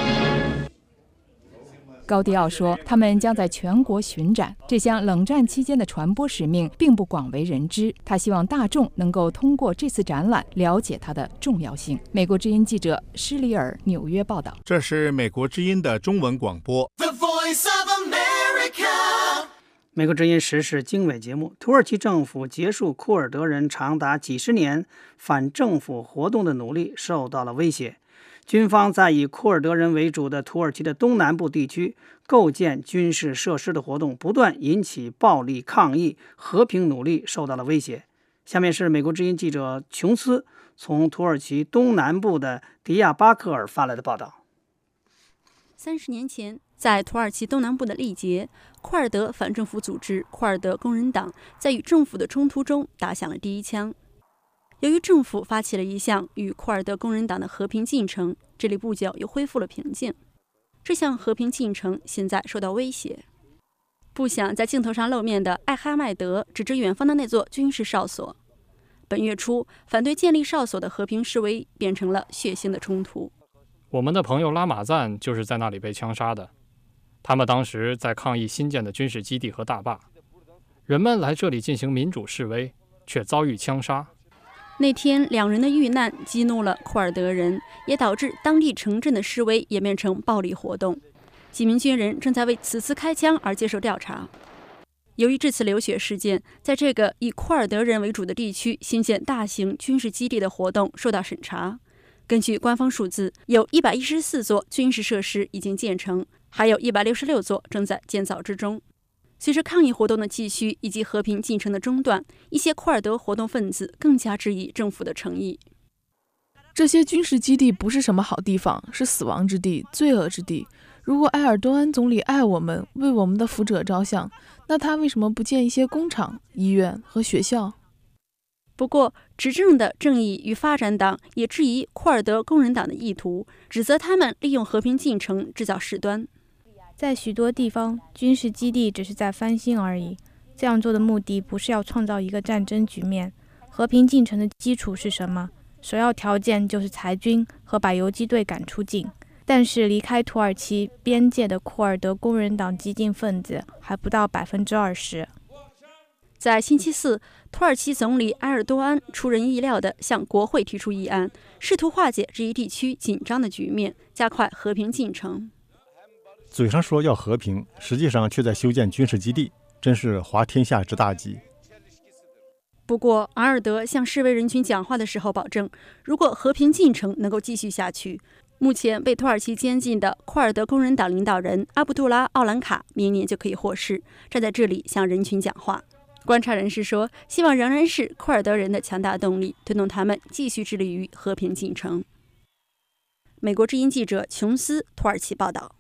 高迪奥说，他们将在全国巡展。这项冷战期间的传播使命并不广为人知，他希望大众能够通过这次展览了解它的重要性。美国之音记者施里尔纽约报道。 这是美国之音的中文广播。The Voice of America。美国之音时事经纬节目：土耳其政府结束库尔德人长达几十年反政府活动的努力受到了威胁。军方在以库尔德人为主的土耳其的东南部地区构建军事设施的活动不断引起暴力抗议，和平努力受到了威胁。下面是美国之音记者琼斯从土耳其东南部的迪亚巴克尔发来的报道。 三十年前，在土耳其东南部的利杰，库尔德反政府组织库尔德工人党在与政府的冲突中打响了第一枪。由于政府发起了一项与库尔德工人党的和平进程，这里不久又恢复了平静。这项和平进程现在受到威胁。不想在镜头上露面的艾哈迈德指着远方的那座军事哨所。本月初，反对建立哨所的和平示威变成了血腥的冲突。 我们的朋友拉马赞就是在那里被枪杀的。他们当时在抗议新建的军事基地和大坝。人们来这里进行民主示威，却遭遇枪杀。 那天两人的遇难激怒了库尔德人，也导致当地城镇的示威演变成暴力活动。几名军人正在为此次开枪而接受调查。由于这次流血事件，在这个以库尔德人为主的地区新建大型军事基地的活动受到审查。根据官方数字，有一百一十四座军事设施已经建成，还有一百六十六座正在建造之中。随着抗议活动的继续以及和平进程的中断，一些库尔德活动分子更加质疑政府的诚意。 这些军事基地不是什么好地方，是死亡之地、罪恶之地。如果埃尔多安总理爱我们，为我们的福祉着想，那他为什么不建一些工厂、医院和学校？ 不过，执政的正义与发展党也质疑库尔德工人党的意图，指责他们利用和平进程制造事端。 在许多地方，军事基地只是在翻新而已。这样做的目的不是要创造一个战争局面。和平进程的基础是什么？首要条件就是裁军和把游击队赶出境。但是离开土耳其边界的库尔德工人党激进分子还不到百分之二十。 在星期四，土耳其总理埃尔多安出人意料地向国会提出议案，试图化解这一地区紧张的局面，加快和平进程。 嘴上说要和平，实际上却在修建军事基地，真是滑天下之大稽。 不过，阿尔德向示威人群讲话的时候保证，如果和平进程能够继续下去，目前被土耳其监禁的库尔德工人党领导人阿卜杜拉·奥兰卡明年就可以获释，站在这里向人群讲话。观察人士说，希望仍然是库尔德人的强大动力，推动他们继续致力于和平进程。美国之音记者琼斯，土耳其报道。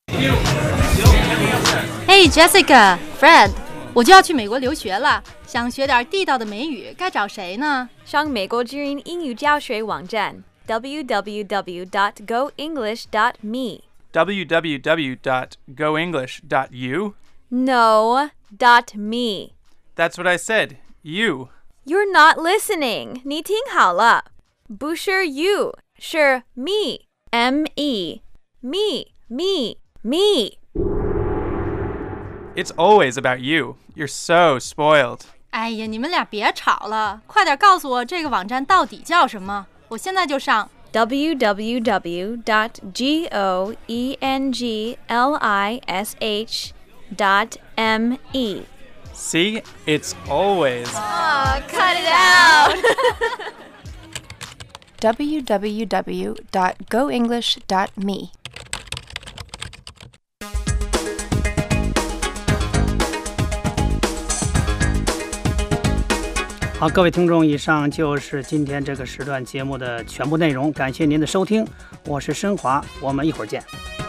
Hey Jessica, Fred， 我就要去美国留学了，想学点地道的美语，该找谁呢？ 上美国之音英语教学网站 double-u double-u double-u dot go english dot me double-u double-u double-u dot go english dot you No, dot me. That's what I said, you. You're not listening. 你听好了，不是 you， 是 me, M-E, me, me, me. It's always about you. You're so spoiled. 哎呀，你们俩别吵了，快点告诉我这个网站到底叫什么，我现在就上 w w w dot goenglish dot me. See, it's always. Oh, cut it out! w w w dot go english dot me. 好，各位听众，以上就是今天这个时段节目的全部内容，感谢您的收听，我是申华，我们一会儿见。